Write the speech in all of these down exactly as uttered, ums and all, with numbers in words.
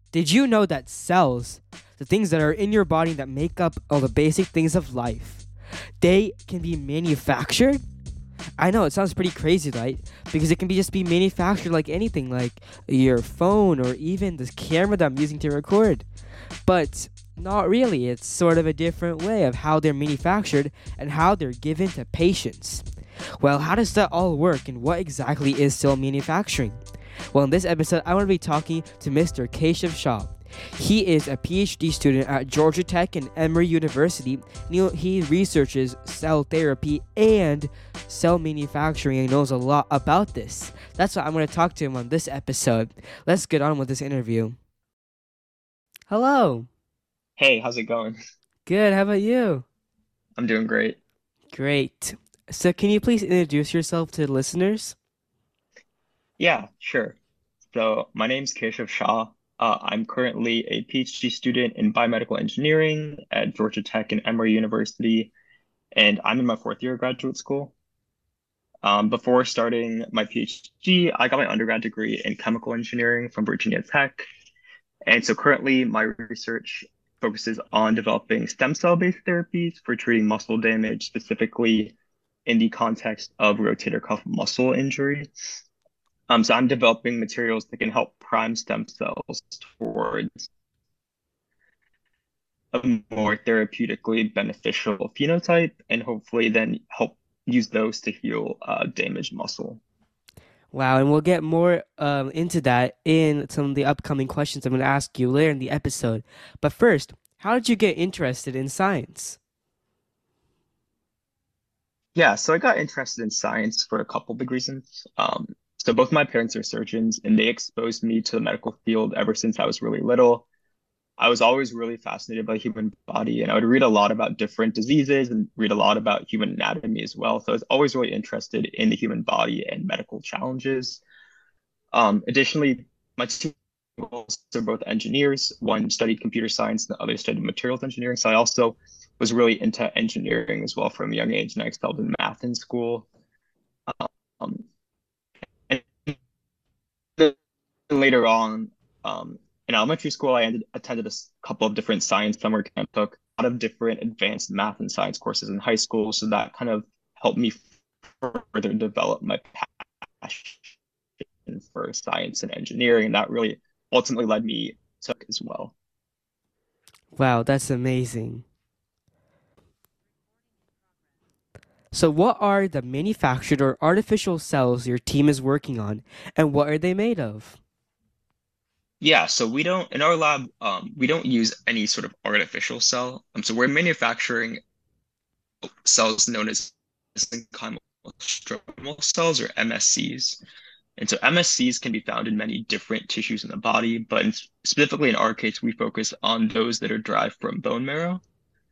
Did you know that cells, the things that are in your body that make up all the basic things of life, they can be manufactured? I know it sounds pretty crazy, right? Because it can be just be manufactured like anything, like your phone or even this camera that I'm using to record. But not really. It's sort of a different way of how they're manufactured and how they're given to patients. Well, how does that all work and what exactly is cell manufacturing? Well, in this episode, I want to be talking to Mister Keshav Shah. He is a PhD student at Georgia Tech and Emory University. He researches cell therapy and cell manufacturing and knows a lot about this. That's why I'm going to talk to him on this episode. Let's get on with this interview. Hello. Hey, how's it going? Good. How about you? I'm doing great. Great. So, can you please introduce yourself to the listeners? Yeah, sure. So, my name's Keshav Shah. Uh, I'm currently a PhD student in biomedical engineering at Georgia Tech and Emory University, and I'm in my fourth year of graduate school. Um, before starting my PhD, I got my undergrad degree in chemical engineering from Virginia Tech. And so currently, my research focuses on developing stem cell-based therapies for treating muscle damage, specifically in the context of rotator cuff muscle injury. Um, so I'm developing materials that can help prime stem cells towards a more therapeutically beneficial phenotype and hopefully then help use those to heal uh, damaged muscle. Wow, and we'll get more um, into that in some of the upcoming questions I'm going to ask you later in the episode. But first, how did you get interested in science? Yeah, so I got interested in science for a couple big reasons. Um, so both my parents are surgeons and they exposed me to the medical field ever since I was really little. I was always really fascinated by the human body, and I would read a lot about different diseases and read a lot about human anatomy as well. So I was always really interested in the human body and medical challenges. Um, additionally, my two uncles are both engineers. One studied computer science, and the other studied materials engineering. So I also was really into engineering as well from a young age, and I excelled in math in school. Um, and then later on, um, in elementary school, I ended, attended a s- couple of different science summer camp, took a lot of different advanced math and science courses in high school. So that kind of helped me further develop my passion for science and engineering. And that really ultimately led me to as well. Wow, that's amazing. So, what are the manufactured or artificial cells your team is working on, and what are they made of? Yeah, so we don't in our lab, um, we don't use any sort of artificial cell. Um, so we're manufacturing cells known as mesenchymal stromal cells or M S Cs. And so M S Cs can be found in many different tissues in the body, but in, specifically in our case, we focus on those that are derived from bone marrow.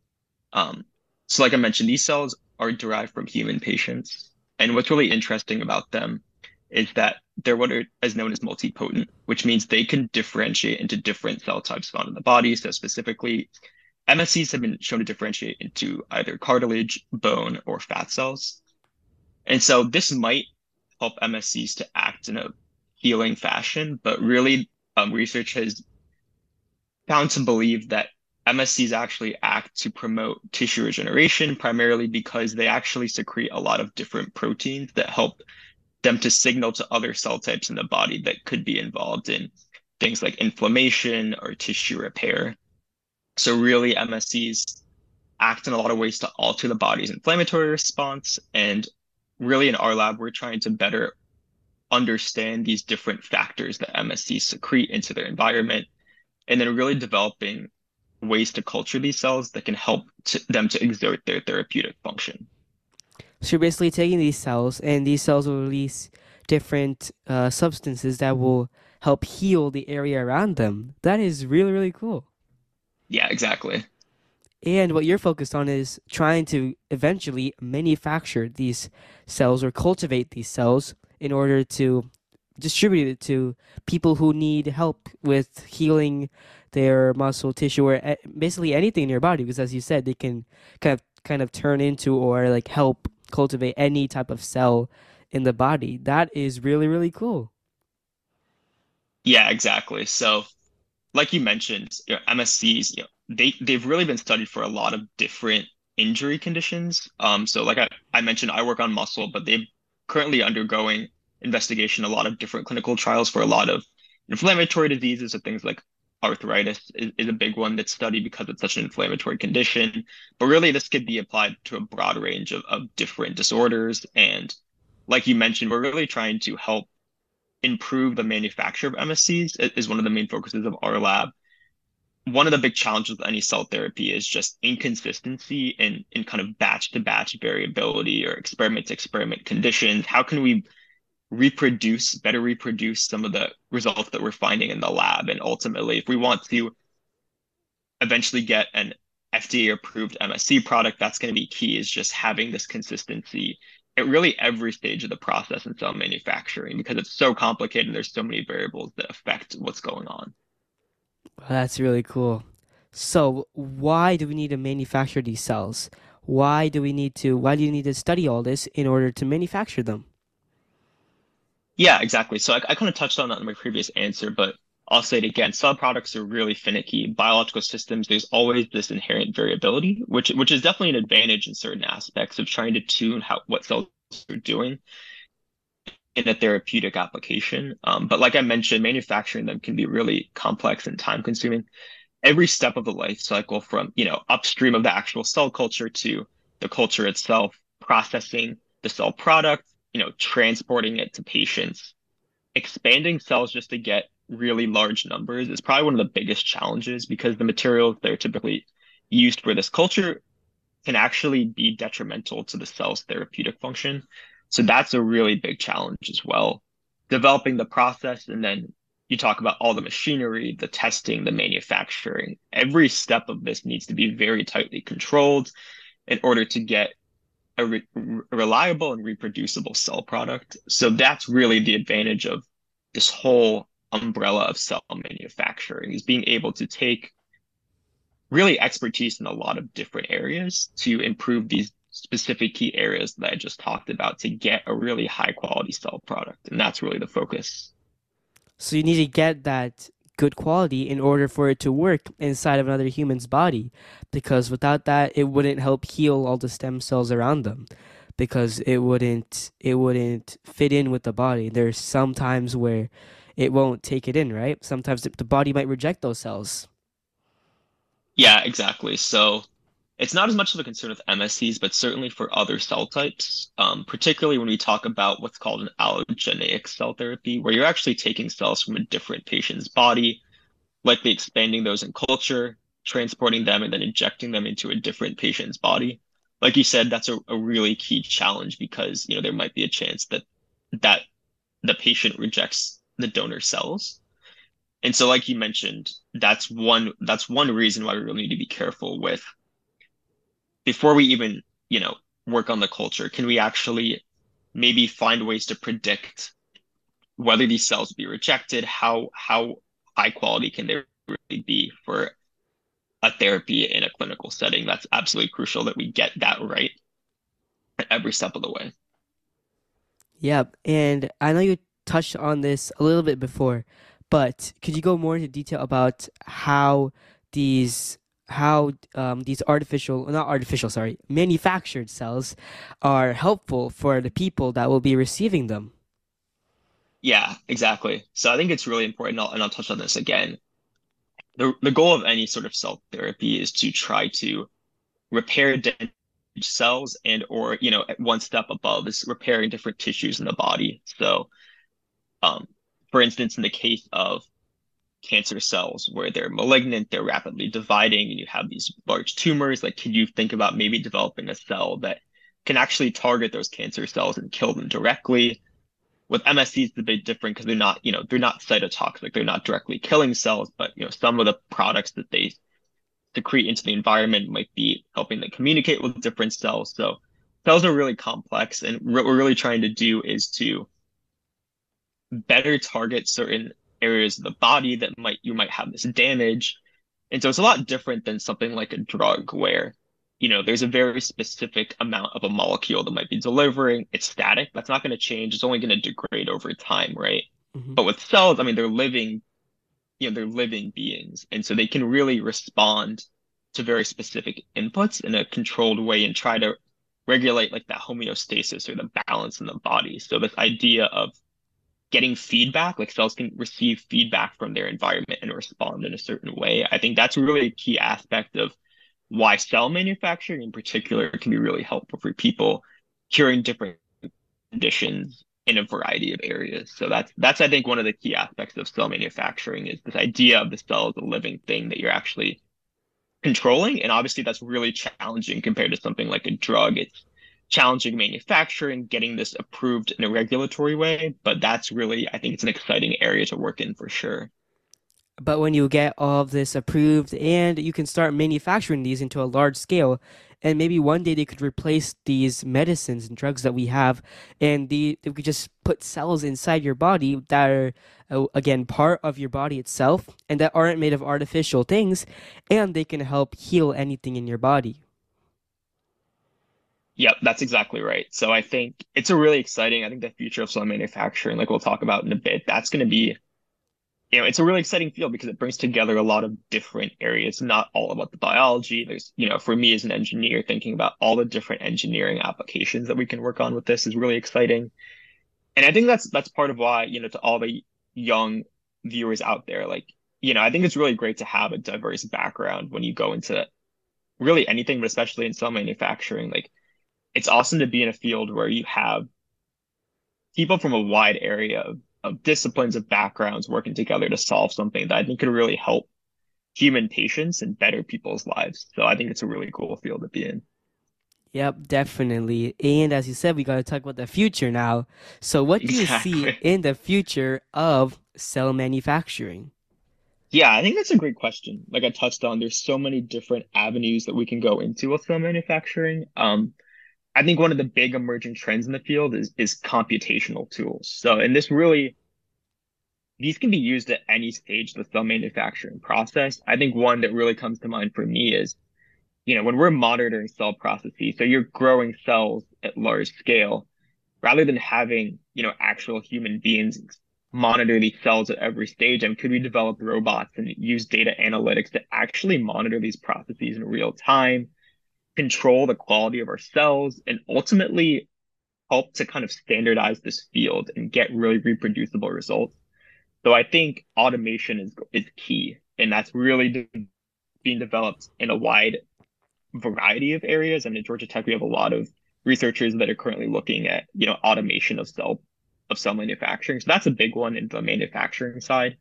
Um, so like I mentioned, these cells are derived from human patients. And what's really interesting about them is that they're what are, is known as multipotent, which means they can differentiate into different cell types found in the body. So specifically, M S Cs have been shown to differentiate into either cartilage, bone, or fat cells. And so this might help M S Cs to act in a healing fashion, but really, um, research has found to believe that M S Cs actually act to promote tissue regeneration, primarily because they actually secrete a lot of different proteins that help them to signal to other cell types in the body that could be involved in things like inflammation or tissue repair. So really, M S Cs act in a lot of ways to alter the body's inflammatory response. And really, in our lab, we're trying to better understand these different factors that M S Cs secrete into their environment, and then really developing ways to culture these cells that can help to, them to exert their therapeutic function. So, you're basically taking these cells, and these cells will release different uh, substances that will help heal the area around them. That is really, really cool. Yeah, exactly. And what you're focused on is trying to eventually manufacture these cells or cultivate these cells in order to distribute it to people who need help with healing their muscle tissue or a- basically anything in your body because as you said they can kind of kind of turn into or like help cultivate any type of cell in the body. That is really really cool. Yeah, exactly. So like you mentioned, you know, M S Cs, you know, they they've really been studied for a lot of different injury conditions. Um, so like I, I mentioned, I work on muscle, but they're currently undergoing investigation, a lot of different clinical trials for a lot of inflammatory diseases. So things like arthritis is, is a big one that's studied because it's such an inflammatory condition. But really, this could be applied to a broad range of, of different disorders. And like you mentioned, we're really trying to help improve the manufacture of M S Cs is one of the main focuses of our lab. One of the big challenges with any cell therapy is just inconsistency in, in kind of batch to batch variability or experiment to experiment conditions. How can we reproduce, better reproduce some of the results that we're finding in the lab? And ultimately, if we want to eventually get an F D A approved M S C product, that's going to be key, is just having this consistency at really every stage of the process in cell manufacturing because it's so complicated and there's so many variables that affect what's going on. That's really cool. So, why do we need to manufacture these cells? Why do we need to, why do you need to study all this in order to manufacture them? Yeah, exactly. So I, I kind of touched on that in my previous answer, but I'll say it again. Cell products are really finicky. Biological systems, there's always this inherent variability, which which is definitely an advantage in certain aspects of trying to tune how what cells are doing in a therapeutic application. Um, but like I mentioned, manufacturing them can be really complex and time consuming. Every step of the life cycle from, you know, upstream of the actual cell culture to the culture itself, processing the cell product, you know, transporting it to patients, expanding cells just to get really large numbers is probably one of the biggest challenges because the materials that are typically used for this culture can actually be detrimental to the cell's therapeutic function. So that's a really big challenge as well. Developing the process, and then you talk about all the machinery, the testing, the manufacturing. Every step of this needs to be very tightly controlled in order to get a, re a reliable and reproducible cell product. So that's really the advantage of this whole umbrella of cell manufacturing, is being able to take really expertise in a lot of different areas to improve these specific key areas that I just talked about to get a really high quality cell product. And that's really the focus. So, you need to get that good quality in order for it to work inside of another human's body, because without that, it wouldn't help heal all the stem cells around them. Because it wouldn't it wouldn't fit in with the body. There's some times where it won't take it in, right? Sometimes the the body might reject those cells. Yeah, exactly. So it's not as much of a concern with M S Cs, but certainly for other cell types, um, particularly when we talk about what's called an allogeneic cell therapy, where you're actually taking cells from a different patient's body, likely expanding those in culture, transporting them, and then injecting them into a different patient's body. Like you said, that's a, a really key challenge because, you know, there might be a chance that that the patient rejects the donor cells. And so, like you mentioned, that's one that's one reason why we really need to be careful with before we even, you know, work on the culture. Can we actually maybe find ways to predict whether these cells will be rejected? How how high quality can they really be for a therapy in a clinical setting? That's absolutely crucial that we get that right at every step of the way. Yep. And I know you touched on this a little bit before, but could you go more into detail about how these how um, these artificial, not artificial, sorry, manufactured cells are helpful for the people that will be receiving them? Yeah, exactly. So I think it's really important, and I'll, and I'll touch on this again. The, the goal of any sort of cell therapy is to try to repair damaged cells and or, you know, at one step above is repairing different tissues in the body. So, um, for instance, in the case of cancer cells where they're malignant, they're rapidly dividing, and you have these large tumors. Like, can you think about maybe developing a cell that can actually target those cancer cells and kill them directly? With M S Cs, it's a bit different because they're not, you know, they're not cytotoxic. They're not directly killing cells, but you know, some of the products that they secrete into the environment might be helping them communicate with different cells. So cells are really complex, and what we're really trying to do is to better target certain areas of the body that might you might have this damage. And so it's a lot different than something like a drug where, you know, there's a very specific amount of a molecule that might be delivering. It's static. That's not going to change. It's only going to degrade over time, right? Hmm. But with cells, I mean, they're living you know, they're living beings. And so they can really respond to very specific inputs in a controlled way and try to regulate like that homeostasis or the balance in the body. So this idea of getting feedback, like cells can receive feedback from their environment and respond in a certain way. I think that's really a key aspect of why cell manufacturing in particular can be really helpful for people curing different conditions in a variety of areas. So that's that's I think one of the key aspects of cell manufacturing is this idea of the cell as a living thing that you're actually controlling. And obviously that's really challenging compared to something like a drug. It's challenging manufacturing, getting this approved in a regulatory way, but that's really, I think it's an exciting area to work in for sure. But when you get all of this approved and you can start manufacturing these into a large scale, and maybe one day they could replace these medicines and drugs that we have, and the they could just put cells inside your body that are uh, again part of your body itself and that aren't made of artificial things, and they can help heal anything in your body. Yep, that's exactly right. So I think it's a really exciting, I think the future of cell manufacturing, like we'll talk about in a bit, that's going to be, you know, it's a really exciting field because it brings together a lot of different areas, not all about the biology. There's, you know, for me as an engineer, thinking about all the different engineering applications that we can work on with this is really exciting. And I think that's that's part of why, you know, to all the young viewers out there, like, you know, I think it's really great to have a diverse background when you go into really anything, but especially in cell manufacturing. Like, it's awesome to be in a field where you have people from a wide area of, of disciplines, of backgrounds working together to solve something that I think could really help human patients and better people's lives. So I think it's a really cool field to be in. Yep, definitely. And as you said, we got to talk about the future now. So, what do you see Exactly. in the future of cell manufacturing? Yeah, I think that's a great question. Like I touched on, there's so many different avenues that we can go into with film manufacturing. Um, I think one of the big emerging trends in the field is is computational tools. So, and this really, these can be used at any stage of the film manufacturing process. I think one that really comes to mind for me is, you know, when we're monitoring cell processes, so you're growing cells at large scale, rather than having, you know, actual human beings monitor these cells at every stage, and could we develop robots and use data analytics to actually monitor these processes in real time, control the quality of our cells, and ultimately help to kind of standardize this field and get really reproducible results. So I think automation is is key, and that's really de- being developed in a wide variety of areas. I mean, at Georgia Tech, we have a lot of researchers that are currently looking at, you know, automation of cell of cell manufacturing. So that's a big one in the manufacturing side.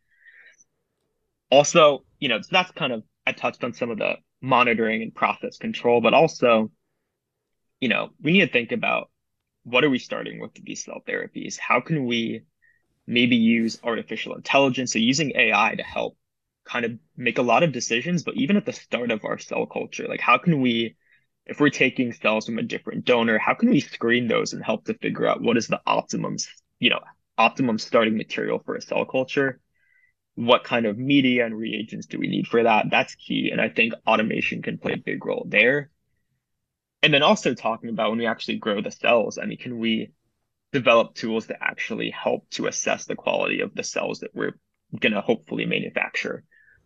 Also, you know, so that's kind of I touched on some of the monitoring and process control, but also, you know, we need to think about what are we starting with these cell therapies? How can we maybe use artificial intelligence, so using A I to help kind of make a lot of decisions, but even at the start of our cell culture, like how can we, if we're taking cells from a different donor, how can we screen those and help to figure out what is the optimum, you know, optimum starting material for a cell culture? What kind of media and reagents do we need for that? That's key. And I think automation can play a big role there. And then also talking about when we actually grow the cells, I mean, can we develop tools that actually help to assess the quality of the cells that we're going to hopefully manufacture.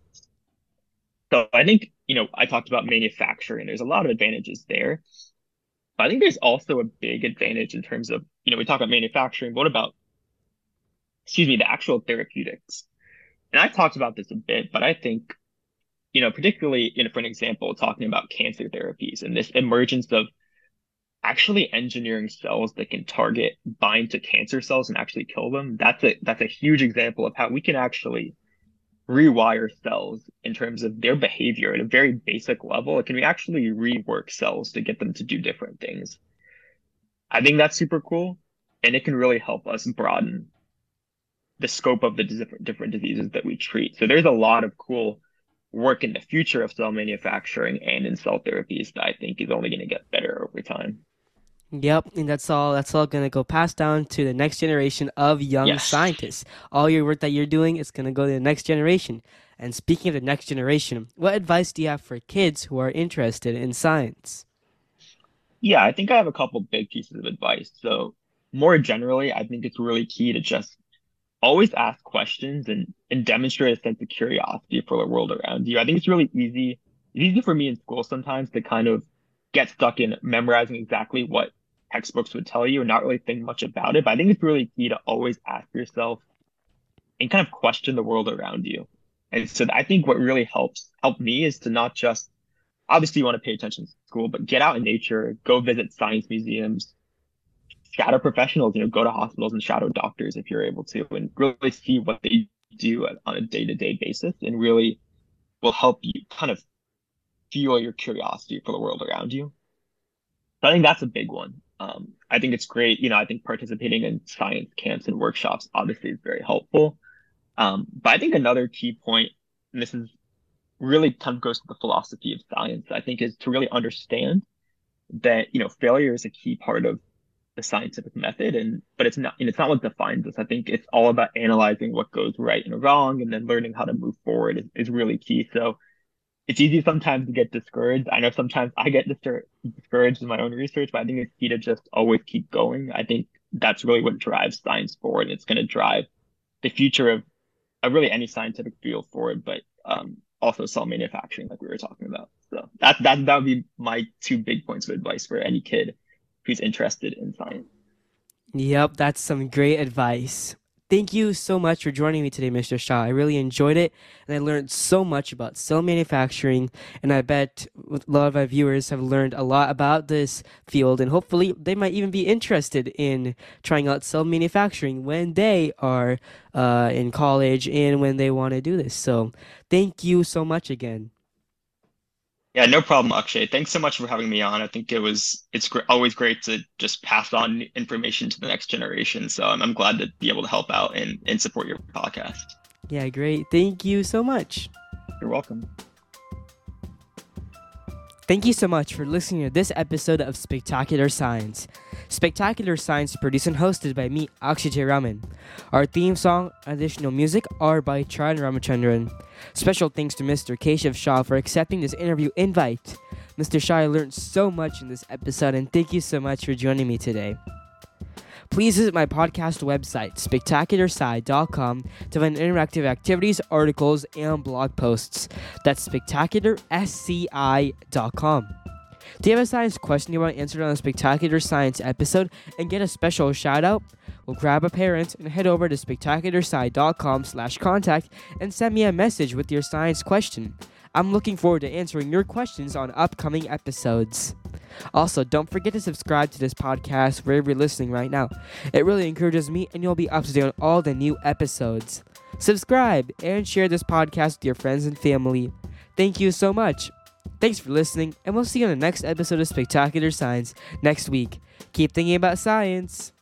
So I think, you know, I talked about manufacturing. There's a lot of advantages there. But I think there's also a big advantage in terms of, you know, we talk about manufacturing. What about, excuse me, the actual therapeutics? And I talked about this a bit, but I think, you know, particularly, you know, for an example, talking about cancer therapies and this emergence of actually engineering cells that can target, bind to cancer cells and actually kill them. That's a that's a huge example of how we can actually rewire cells in terms of their behavior at a very basic level. It can we actually rework cells to get them to do different things. I think that's super cool, and it can really help us broaden the scope of the different different diseases that we treat. So there's a lot of cool work in the future of cell manufacturing and in cell therapies that I think is only going to get better over time. Yep, and that's all that's all gonna go passed down to the next generation of young Yes. scientists. All your work that you're doing is gonna go to the next generation. And speaking of the next generation, what advice do you have for kids who are interested in science? Yeah, I think I have a couple big pieces of advice. So more generally, I think it's really key to just always ask questions and and demonstrate a sense of curiosity for the world around you. I think it's really easy. It's easy for me in school sometimes to kind of get stuck in memorizing exactly what textbooks would tell you and not really think much about it. But I think it's really key to always ask yourself and kind of question the world around you. And so I think what really helps help me is to not just obviously you want to pay attention to school, but get out in nature, go visit science museums, shadow professionals, you know, go to hospitals and shadow doctors if you're able to, and really see what they do on a day-to-day basis, and really will help you kind of fuel your curiosity for the world around you. So I think that's a big one. Um, I think it's great. You know, I think participating in science camps and workshops obviously is very helpful. Um, but I think another key point, and this is really kind of goes to the philosophy of science, I think, is to really understand that, you know, failure is a key part of the scientific method, and but it's not, and it's not what defines us. I think it's all about analyzing what goes right and wrong, and then learning how to move forward is, is really key. So it's easy sometimes to get discouraged. I know sometimes I get discour- discouraged in my own research, but I think it's key to just always keep going. I think that's really what drives science forward, and it's going to drive the future of, of really any scientific field forward, but um, also cell manufacturing, like we were talking about. So that that that would be my two big points of advice for any kid who's interested in science. Yep, that's some great advice. Thank you so much for joining me today, mister Shah. I really enjoyed it, and I learned so much about cell manufacturing, and I bet a lot of our viewers have learned a lot about this field, and hopefully they might even be interested in trying out cell manufacturing when they are uh, in college and when they want to do this. So thank you so much again. Yeah, no problem, Akshay. Thanks so much for having me on. I think it was it's gr always great to just pass on information to the next generation. So I'm, I'm glad to be able to help out and, and support your podcast. Yeah, great. Thank you so much. You're welcome. Thank you so much for listening to this episode of Spectacular Science. Spectacular Science is produced and hosted by me, Akshay Raman. Our theme song, additional music are by Charan Ramachandran. Special thanks to mister Keshav Shah for accepting this interview invite. mister Shah, I learned so much in this episode, and thank you so much for joining me today. Please visit my podcast website, spectacular sci dot com, to find interactive activities, articles, and blog posts. That's spectacular sci dot com. Do you have a science question you want answered on a Spectacular Science episode and get a special shout out? Well, grab a parent and head over to spectacular sci dot com slash contact and send me a message with your science question. I'm looking forward to answering your questions on upcoming episodes. Also, don't forget to subscribe to this podcast wherever you're listening right now. It really encourages me, and you'll be up to date on all the new episodes. Subscribe and share this podcast with your friends and family. Thank you so much. Thanks for listening, and we'll see you on the next episode of Spectacular Science next week. Keep thinking about science.